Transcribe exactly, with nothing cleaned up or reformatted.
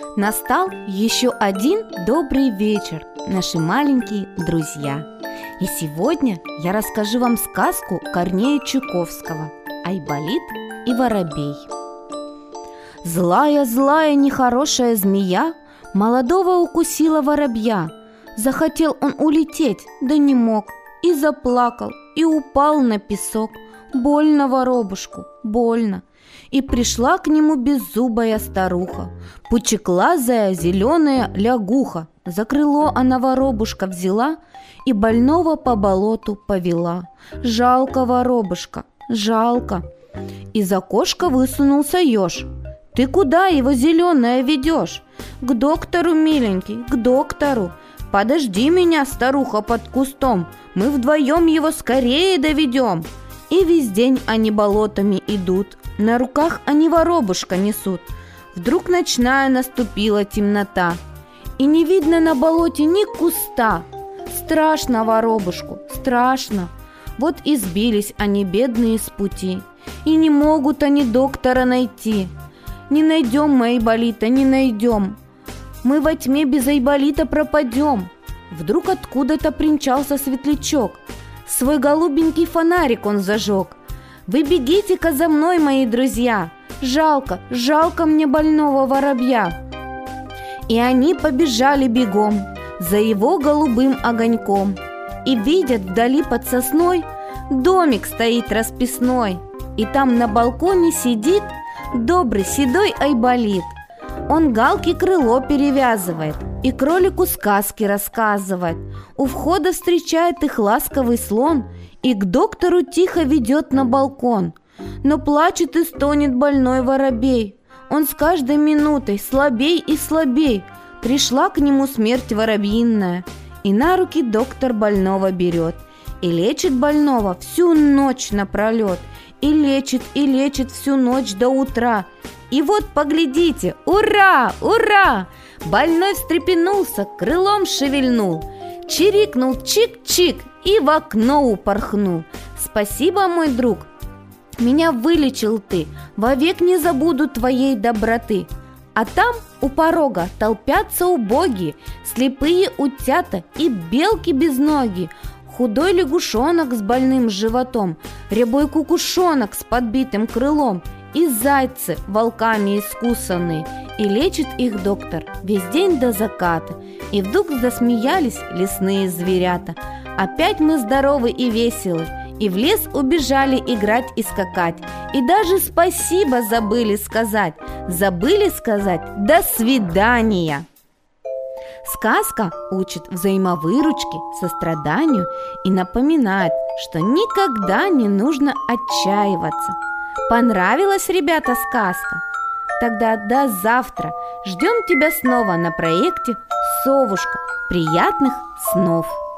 Настал еще один добрый вечер, наши маленькие друзья. И сегодня я расскажу вам сказку Корнея Чуковского «Айболит и воробей». Злая-злая нехорошая змея молодого укусила воробья. Захотел он улететь, да не мог, и заплакал, и упал на песок. Больно воробушку, больно. И пришла к нему беззубая старуха, пучеглазая зеленая лягуха. За крыло она воробушка взяла и больного по болоту повела. Жалко воробушка, жалко. Из окошка высунулся еж. Ты куда его, зеленая, ведешь? К доктору, миленький, к доктору. Подожди меня, старуха, под кустом, мы вдвоем его скорее доведем. И весь день они болотами идут, на руках они воробушка несут. Вдруг ночная наступила темнота, и не видно на болоте ни куста. Страшно воробушку, страшно. Вот и сбились они, бедные, с пути, и не могут они доктора найти. Не найдем мы Айболита, не найдем. Мы во тьме без Айболита пропадем. Вдруг откуда-то примчался светлячок. Свой голубенький фонарик он зажег. Вы бегите-ка за мной, мои друзья. Жалко, жалко мне больного воробья. И они побежали бегом за его голубым огоньком. И видят вдали под сосной домик стоит расписной. И там на балконе сидит добрый седой Айболит. Он галке крыло перевязывает и кролику сказки рассказывает. У входа встречает их ласковый слон и к доктору тихо ведет на балкон. Но плачет и стонет больной воробей. Он с каждой минутой слабей и слабей. Пришла к нему смерть воробьиная, и на руки доктор больного берет и лечит больного всю ночь напролет. И лечит, и лечит всю ночь до утра. И вот поглядите, ура, ура! Больной встрепенулся, крылом шевельнул, чирикнул чик-чик и в окно упорхнул. Спасибо, мой друг, меня вылечил ты, вовек не забуду твоей доброты. А там у порога толпятся убогие, слепые утята и белки без ноги, худой лягушонок с больным животом, рябой кукушонок с подбитым крылом и зайцы волками искусанные. И лечит их доктор весь день до заката. И вдруг засмеялись лесные зверята. Опять мы здоровы и веселы, и в лес убежали играть и скакать. И даже спасибо забыли сказать. Забыли сказать «до свидания». Сказка учит взаимовыручке, состраданию и напоминает, что никогда не нужно отчаиваться. Понравилась, ребята, сказка? Тогда до завтра. Ждем тебя снова на проекте «Совушка». Приятных снов!